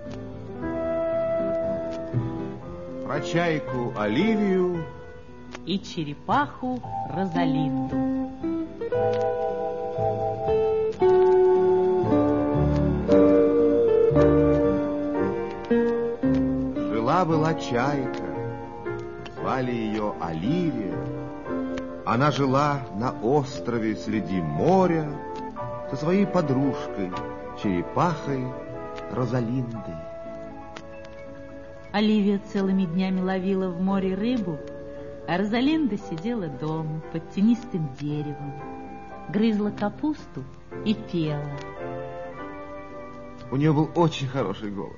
Про чайку Оливию и черепаху Розалинду. Жила-была чайка, звали ее Оливия. Она жила на острове среди моря со своей подружкой, черепахой Розалиндой. Оливия целыми днями ловила в море рыбу, а Розалинда сидела дома под тенистым деревом, грызла капусту и пела. У нее был очень хороший голос.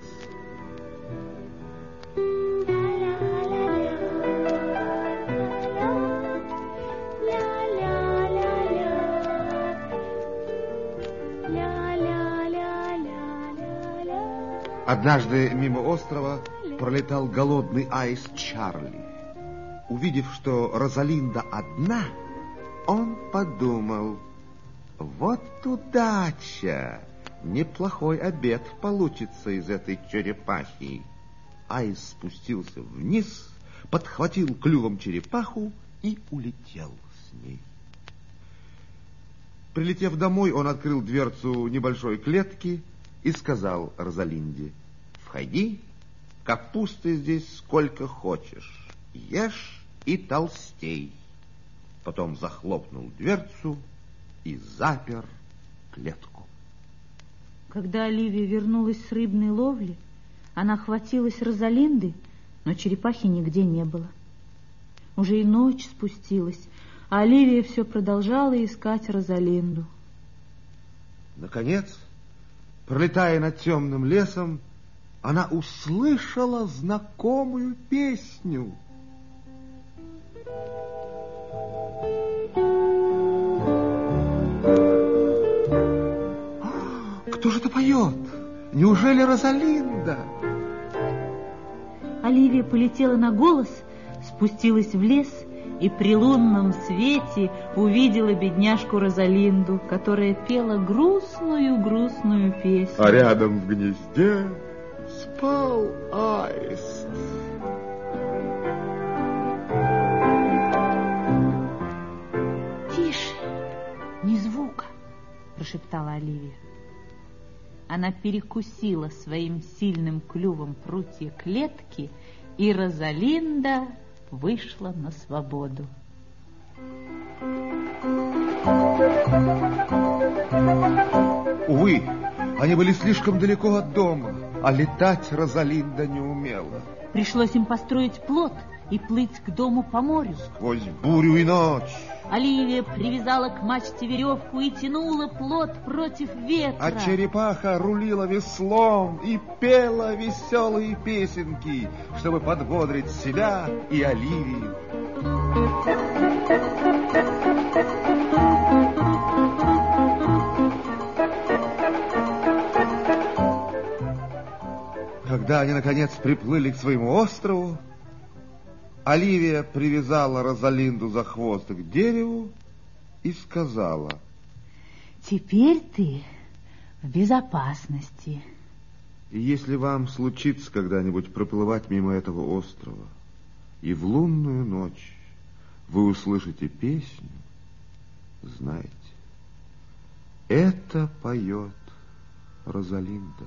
Однажды мимо острова пролетал голодный аист Чарли. Увидев, что Розалинда одна, он подумал: вот удача! Неплохой обед получится из этой черепахи. Аист спустился вниз, подхватил клювом черепаху и улетел с ней. Прилетев домой, он открыл дверцу небольшой клетки и сказал Розалинде: входи, капусты здесь сколько хочешь, ешь и толстей. Потом захлопнул дверцу и запер клетку. Когда Оливия вернулась с рыбной ловли, она хватилась Розалинды, но черепахи нигде не было. Уже и ночь спустилась, а Оливия все продолжала искать Розалинду. Наконец, пролетая над темным лесом, она услышала знакомую песню. Кто же это поет? Неужели Розалинда? Оливия полетела на голос, спустилась в лес и при лунном свете увидела бедняжку Розалинду, которая пела грустную песню. А рядом в гнезде спал аист. «Тише, ни звука», прошептала Оливия. Она перекусила своим сильным клювом прутья клетки, и Розалинда вышла на свободу. Увы, они были слишком далеко от дома, а летать Розалинда не умела. Пришлось им построить плот и плыть к дому по морю. Сквозь бурю и ночь. Оливия привязала к мачте веревку и тянула плот против ветра. А черепаха рулила веслом и пела веселые песенки, чтобы подбодрить себя и Оливию. Когда они, наконец, приплыли к своему острову, Оливия привязала Розалинду за хвост к дереву и сказала: «Теперь ты в безопасности. И если вам случится когда-нибудь проплывать мимо этого острова, и в лунную ночь вы услышите песню, знайте, это поет Розалинда».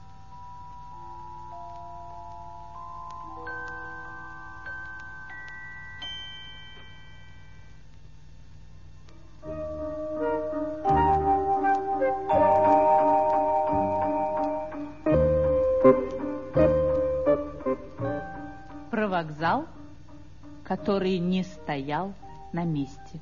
Про вокзал, который не стоял на месте.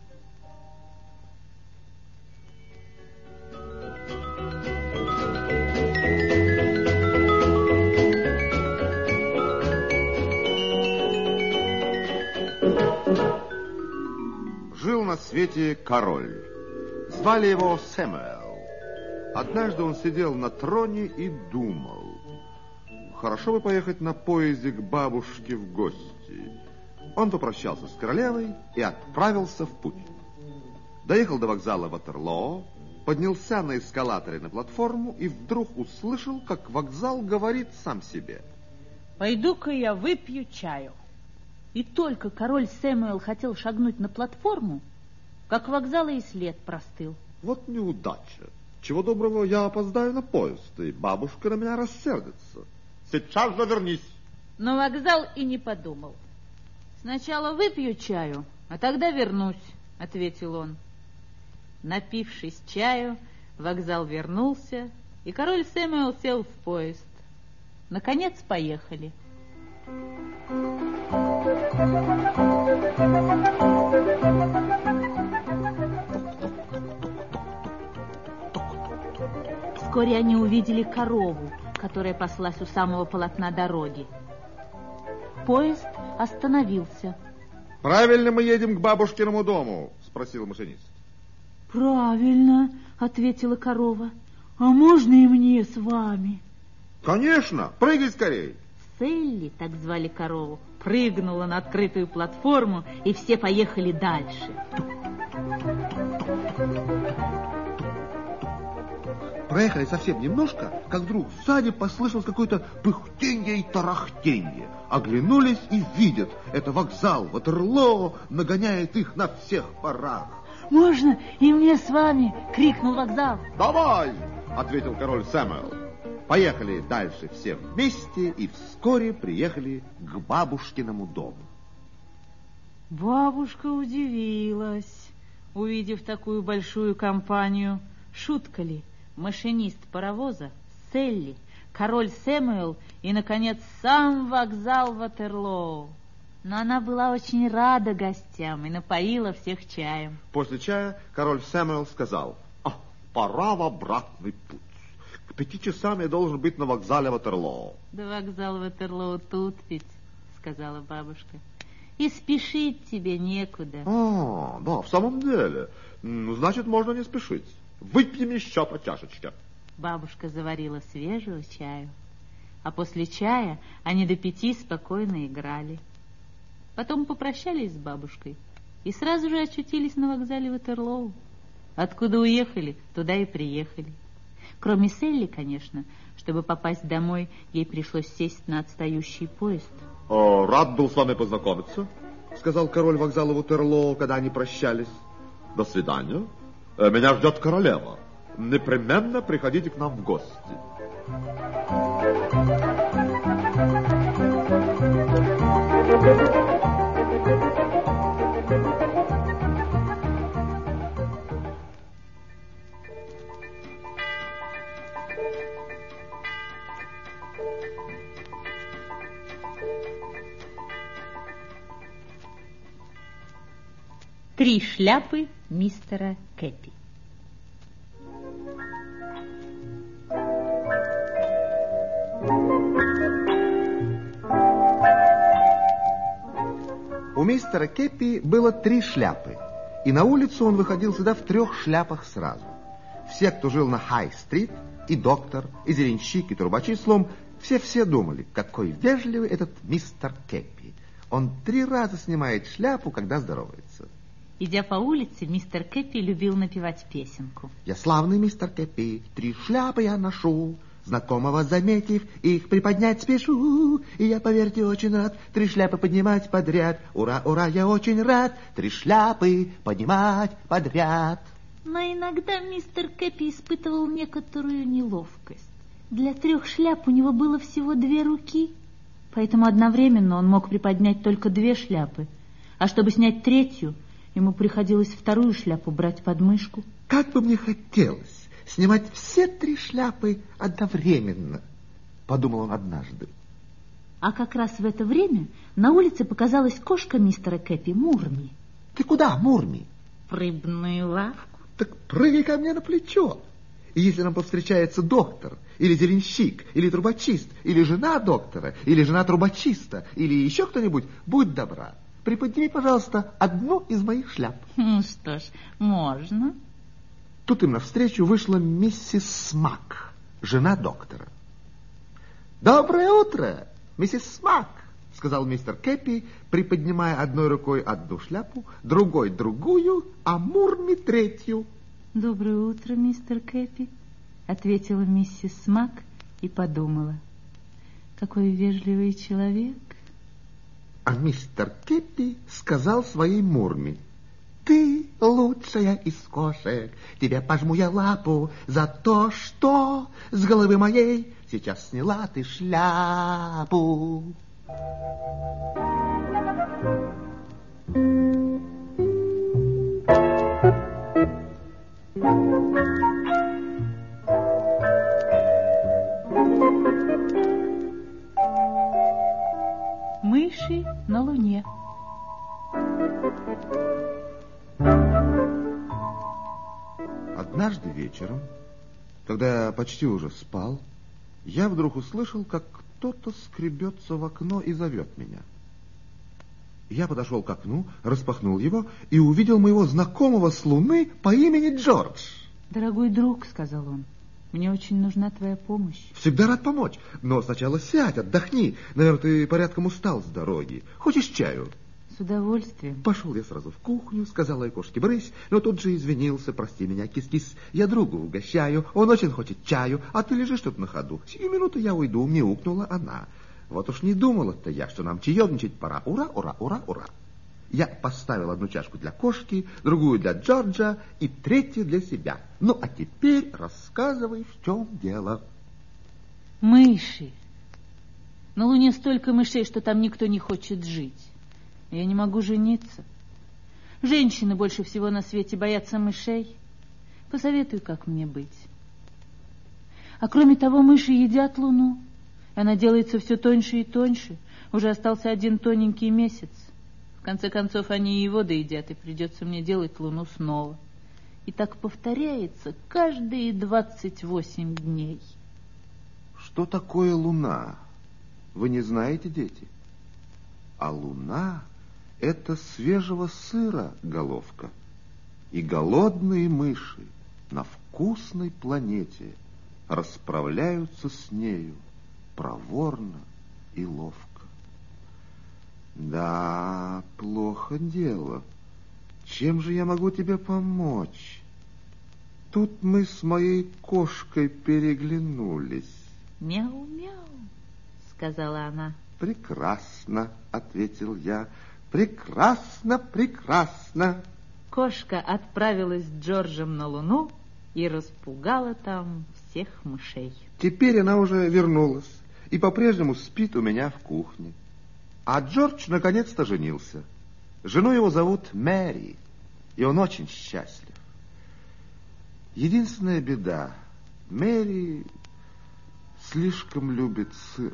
Жил на свете король. Звали его Сэмюэл. Однажды он сидел на троне и думал: хорошо бы поехать на поезде к бабушке в гости. Он попрощался с королевой и отправился в путь. Доехал до вокзала Ватерлоо, поднялся на эскалаторе на платформу и вдруг услышал, как вокзал говорит сам себе: «Пойду-ка я выпью чаю». И только король Сэмюэл хотел шагнуть на платформу, как вокзал и след простыл. Вот неудача. Чего доброго, я опоздаю на поезд, и бабушка на меня рассердится. Сейчас же вернись. Но вокзал и не подумал. «Сначала выпью чаю, а тогда вернусь», — ответил он. Напившись чаю, вокзал вернулся, и король Сэмюэл сел в поезд. Наконец поехали. Вскоре они увидели корову, которая паслась у самого полотна дороги. Поезд остановился. «Правильно мы едем к бабушкиному дому?» — спросил машинист. «Правильно», — ответила корова. «А можно и мне с вами?» «Конечно! Прыгай скорей!» Селли, так звали корову, прыгнула на открытую платформу, и все поехали дальше. Проехали совсем немножко, как вдруг сзади послышалось какое-то пыхтенье и тарахтенье. Оглянулись и видят, это вокзал Ватерлоо нагоняет их на всех парах. «Можно и мне с вами?» — крикнул вокзал. «Давай!» — ответил король Сэмюэл. Поехали дальше все вместе и вскоре приехали к бабушкиному дому. Бабушка удивилась, увидев такую большую компанию. Шутка ли? Машинист паровоза, Селли, король Сэмюэл и, наконец, сам вокзал Ватерлоо. Но она была очень рада гостям и напоила всех чаем. После чая король Сэмюэл сказал: пора в обратный путь. К 5 часам я должен быть на вокзале Ватерлоо. Да вокзал Ватерлоо тут ведь, сказала бабушка. И спешить тебе некуда. Да, в самом деле. Значит, можно не спешить. Выпьем еще по чашечке. Бабушка заварила свежего чаю. А после чая они до 5 спокойно играли. Потом попрощались с бабушкой и сразу же очутились на вокзале Ватерлоо. Откуда уехали, туда и приехали. Кроме Селли, конечно, чтобы попасть домой, ей пришлось сесть на отстающий поезд. Рад был с вами познакомиться, сказал король вокзала Ватерлоо, когда они прощались. До свидания. Меня ждет королева. Непременно приходите к нам в гости. Три шляпы мистера Кэпи. У мистера Кэпи было 3 шляпы, и на улицу он выходил всегда в 3 шляпах сразу. Все, кто жил на Хай-стрит, и доктор, и зеленщик, и трубачи, словом, все думали, какой вежливый этот мистер Кэпи. Он 3 раза снимает шляпу, когда здоровается. Идя по улице, мистер Кэпи любил напевать песенку. Я славный мистер Кэпи, 3 шляпы я ношу, знакомого заметив, их приподнять спешу. И я, поверьте, очень рад 3 шляпы поднимать подряд. Ура, ура, я очень рад 3 шляпы поднимать подряд. Но иногда мистер Кэпи испытывал некоторую неловкость. Для 3 шляп у него было всего 2 руки, поэтому одновременно он мог приподнять только 2 шляпы, а чтобы снять 3-ю, ему приходилось 2-ю шляпу брать под мышку. Как бы мне хотелось снимать все 3 шляпы одновременно, подумал он однажды. А как раз в это время на улице показалась кошка мистера Кэпи, Мурми. Ты куда, Мурми? В рыбную лавку. Так прыгай ко мне на плечо. И если нам повстречается доктор, или зеленщик, или трубочист, или жена доктора, или жена трубочиста, или еще кто-нибудь, будь добра, приподними, пожалуйста, 1 из моих шляп. Что ж, можно. Тут им навстречу вышла миссис Смак, жена доктора. «Доброе утро, миссис Смак», — сказал мистер Кэпи, приподнимая одной рукой 1 шляпу, другой другую, а Мурми 3-ю. Доброе утро, мистер Кэппи, ответила миссис Смак и подумала. Какой вежливый человек. А мистер Кэппи сказал своей Мурме: ты лучшая из кошек, тебе пожму я лапу за то, что с головы моей сейчас сняла ты шляпу. Мыши на Луне. Однажды вечером, когда я почти уже спал, я вдруг услышал, как кто-то скребется в окно и зовет меня. Я подошел к окну, распахнул его и увидел моего знакомого с Луны по имени Джордж. Дорогой друг, сказал он, мне очень нужна твоя помощь. Всегда рад помочь, но сначала сядь, отдохни. Наверное, ты порядком устал с дороги. Хочешь чаю? С удовольствием. Пошел я сразу в кухню, сказал ей кошке брысь, но тут же извинился: прости меня, кис-кис, я другу угощаю, он очень хочет чаю, а ты лежишь тут на ходу. Сию минуту я уйду, мяукнула она. Вот уж не думала-то я, что нам чаевничать пора. Ура, ура, ура, ура. Я поставил одну чашку для кошки, другую для Джорджа и третью для себя. Ну, а теперь рассказывай, в чем дело. Мыши. На Луне столько мышей, что там никто не хочет жить. Я не могу жениться. Женщины больше всего на свете боятся мышей. Посоветуй, как мне быть. А кроме того, мыши едят Луну. Она делается все тоньше и тоньше. Уже остался один тоненький месяц. В конце концов, они и его доедят, и придется мне делать Луну снова. И так повторяется каждые 28 дней. Что такое Луна? Вы не знаете, дети? А Луна — это свежего сыра головка. И голодные мыши на вкусной планете расправляются с нею проворно и ловко. Да, плохо дело. Чем же я могу тебе помочь? Тут мы с моей кошкой переглянулись. Мяу-мяу, сказала она. Прекрасно, ответил я. Прекрасно, прекрасно. Кошка отправилась с Джорджем на Луну и распугала там всех мышей. Теперь она уже вернулась и по-прежнему спит у меня в кухне. А Джордж наконец-то женился. Жену его зовут Мэри, и он очень счастлив. Единственная беда — Мэри слишком любит сыр.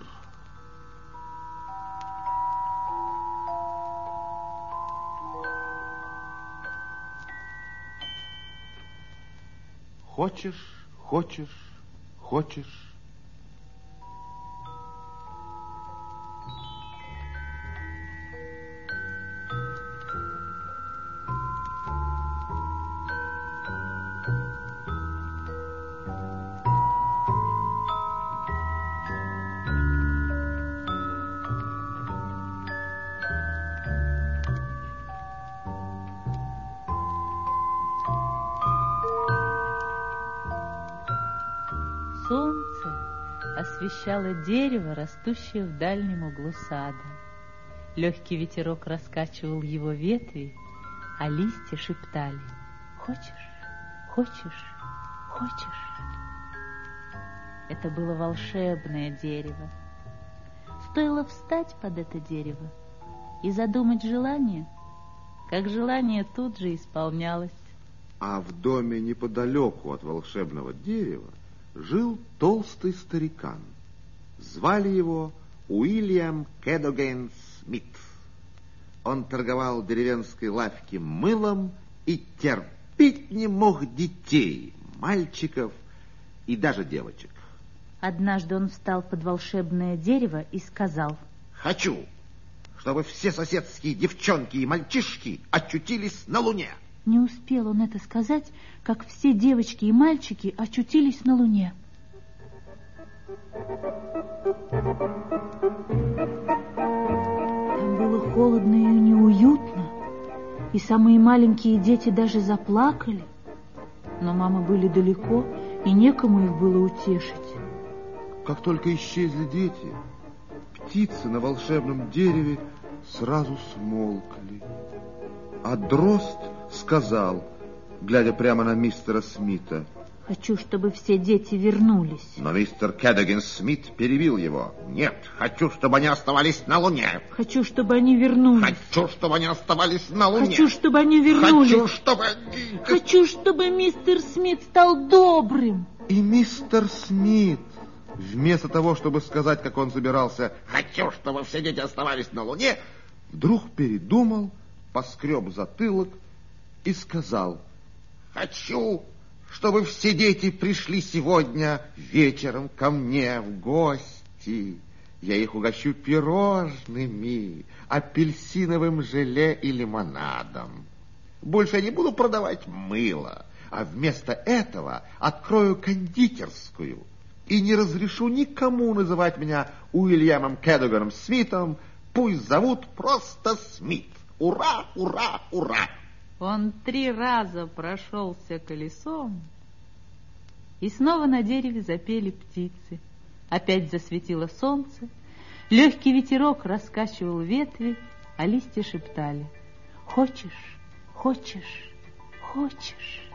Хочешь, хочешь, хочешь. Солнце освещало дерево, растущее в дальнем углу сада. Легкий ветерок раскачивал его ветви, а листья шептали: «Хочешь, хочешь, хочешь». Это было волшебное дерево. Стоило встать под это дерево и задумать желание, как желание тут же исполнялось. А в доме неподалеку от волшебного дерева жил толстый старикан. Звали его Уильям Кэдоген Смит. Он торговал в деревенской лавке мылом и терпеть не мог детей, мальчиков и даже девочек. Однажды он встал под волшебное дерево и сказал: «Хочу, чтобы все соседские девчонки и мальчишки очутились на Луне». Не успел он это сказать, как все девочки и мальчики очутились на Луне. Там было холодно и неуютно, и самые маленькие дети даже заплакали. но мамы были далеко, и некому их было утешить. Как только исчезли дети, птицы на волшебном дереве сразу смолкли. А дрозд сказал, глядя прямо на мистера Смита: «Хочу, чтобы все дети вернулись». Но мистер Кэддиган Смит перебил его. «Нет, хочу, чтобы они оставались на Луне. «Хочу, чтобы они вернулись». Хочу, чтобы они оставались на Луне. «Хочу, чтобы они вернулись». Хочу, чтобы они... «Хочу, чтобы мистер Смит стал добрым». И мистер Смит, вместо того, чтобы сказать, как он собирался, «Хочу, чтобы все дети оставались на Луне», вдруг передумал, поскреб затылок и сказал: «Хочу, чтобы все дети пришли сегодня вечером ко мне в гости. Я их угощу пирожными, апельсиновым желе и лимонадом. Больше я не буду продавать мыло, а вместо этого открою кондитерскую и не разрешу никому называть меня Уильямом Кэддиганом Смитом. Пусть зовут просто Смит. Ура, ура, ура!» Он 3 раза прошелся колесом, и снова на дереве запели птицы. Опять засветило солнце, легкий ветерок раскачивал ветви, а листья шептали: «Хочешь, хочешь, хочешь».